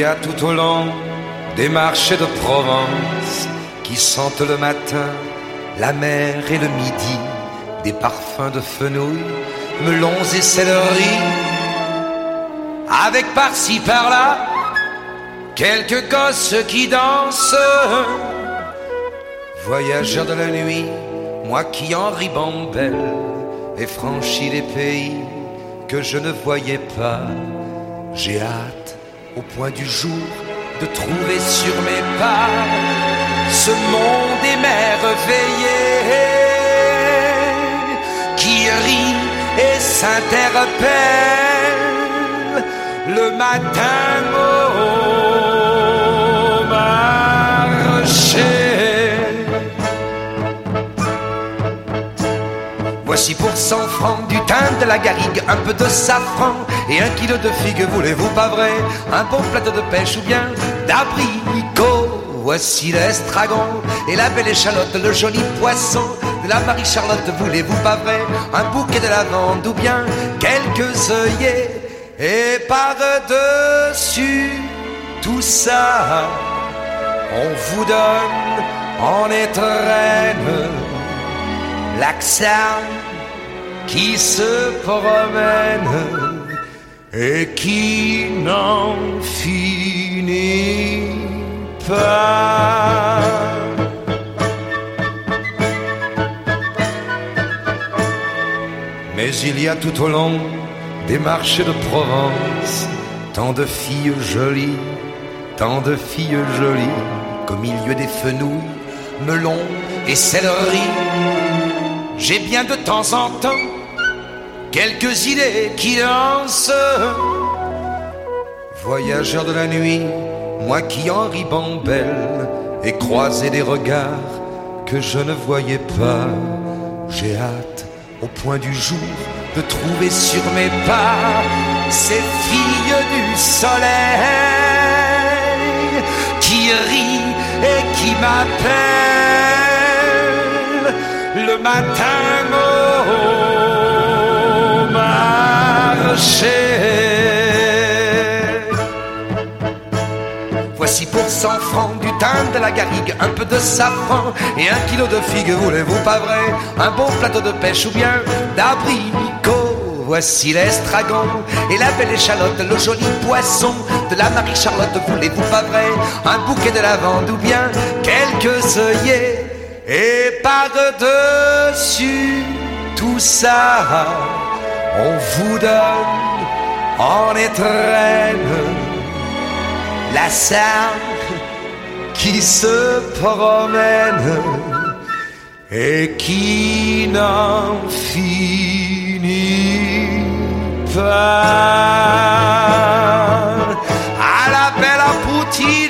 y a tout au long des marchés de Provence qui sentent le matin la mer et le midi, des parfums de fenouil, melons et céleri, avec par-ci par-là quelques gosses qui dansent. Voyageur de la nuit, moi qui en ribambelle ai franchi les pays que je ne voyais pas, j'ai hâte au point du jour de trouver sur mes pas ce monde émerveillé qui rit et s'interpelle le matin au marché. Voici pour 100 francs du thym, de la garrigue, un peu de safran et 1 kilo de figues, voulez-vous pas vrai? Un bon plateau de pêche ou bien d'abricots. Voici l'estragon et la belle échalote, le joli poisson de la Marie-Charlotte, voulez-vous pas vrai? Un bouquet de lavande ou bien quelques œillets. Et par-dessus tout ça, on vous donne en étrenne l'accent qui se promène et qui n'en finit pas. Mais il y a tout au long des marchés de Provence tant de filles jolies, tant de filles jolies, qu'au milieu des fenouils, melons et céleri, j'ai bien de temps en temps quelques idées qui lancent. Voyageur de la nuit, moi qui en ribambelle ai croisé des regards que je ne voyais pas, j'ai hâte au point du jour de trouver sur mes pas ces filles du soleil qui rient et qui m'appellent le matin au marché. Voici pour 100 francs du thym, de la garrigue, un peu de safran et 1 kilo de figues, voulez-vous pas vrai? Un bon plateau de pêche ou bien d'abricots. Voici l'estragon et la belle échalote, le joli poisson de la Marie-Charlotte, voulez-vous pas vrai? Un bouquet de lavande ou bien quelques œillets. Et par-dessus tout ça, on vous donne en étrenne la sainte qui se promène et qui n'en finit pas. À la belle aboutie